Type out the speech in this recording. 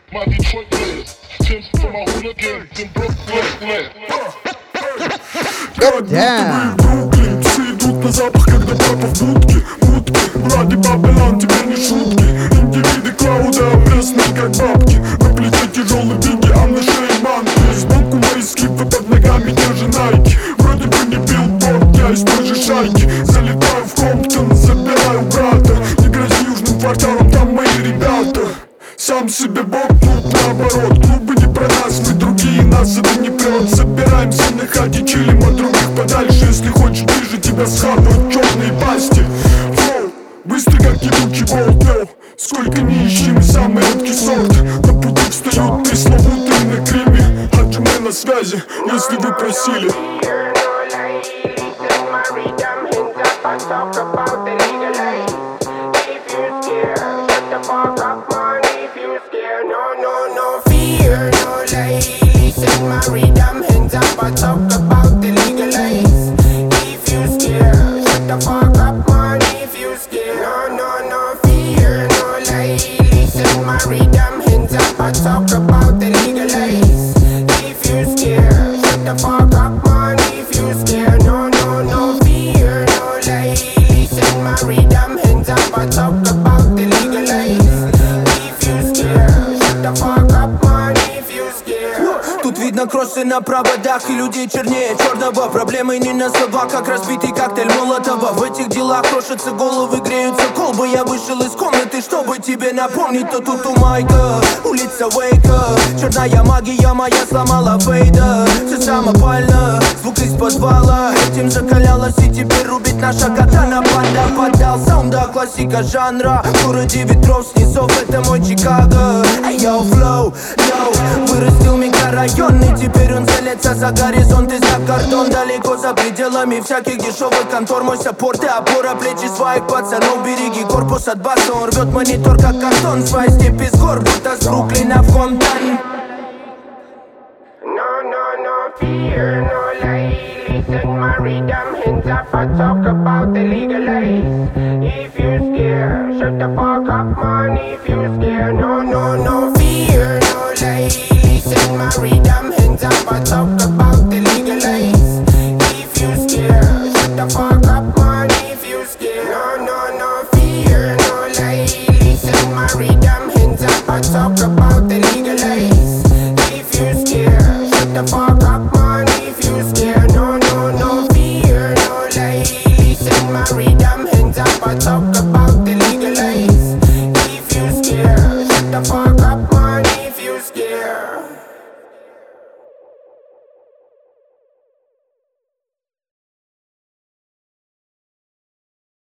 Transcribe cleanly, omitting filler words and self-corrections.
my Detroit players. Tim's for my hooligans in Brooklyn. Damn. Бруклин, все идут на запах, когда папа в будке. Вроде Бабилан, теперь не шутки. Индивиды клауда, пресные как бабки. На плече тяжелый бинги, а на шее манки. Сбоку мои скипы, под ногами держи найки. Вроде бы не билборд, я из той же шайки. Залетаю в Комптон, забираю брата. Не грози южным кварталом, там мои ребята. Сам себе бог, тут наоборот. Клубы не про нас, мы другие, нас это не прет. Собираемся на хате, чилим от других подальше. Если хочешь ближе, тебя схапают черные пасти. Флоу, быстро как ебучий болт. Сколько не ищи, мы самый редкий сорт. На пути встают пресловутые на Криме. Хаджимы на связи, если вы просили. Rhythm, hands up, I talk about the legalize. If you scared, shut the fuck up, man. If you scared, no fear, no lie. Listen, my rhythm, hands up, I talk about the legalize. If you scared, shut the fuck up, man. If you scared, no fear, no lie. Listen, my rhythm, hands up, I talk about the legalize. If you scared, shut the fuck up, man. If you scared. Тут видно кроссы на проводах и людей чернее черного. Проблемы не на словах, как разбитый коктейль Молотова. В этих делах крошатся головы, греются колбы. Я вышел из комнаты, чтобы тебе напомнить, то тут у Майка улица Уэйка. Черная магия моя сломала фейда. Все самопально, звук из подвала. Этим закалялась и теперь рубит наша катана. Панда поддал саунда, классика жанра. В городе ветров, снизов, это мой Чикаго. Эй, йоу, флоу, йоу. Вырастил микрорайон, и теперь он целится за горизонт и за кордон. Далеко за пределами всяких дешевых контор. Мой саппорт и опора, плечи своих пацанов. Береги корпус от баса, он рвет монитор как картон. Свои степи с гор, будто с Бруклина в Комптон. No fear, no lie. Listen, my rhythm, hands up, I talk about the legalize. If you scared, shut the fuck up, man. If you scared, no fear, no lie. Listen, my rhythm, hands up, I talk about the legalize. If you scared, shut the fuck up, man. If you scared, no fear, no lie. Listen, my rhythm, hands up, I talk about the legalize. If you scared, shut the fuck up, man. If you scared, no fear, no lie. Listen, my rhythm, hands up, I talk about the legalize. If you scared, shut the fuck up.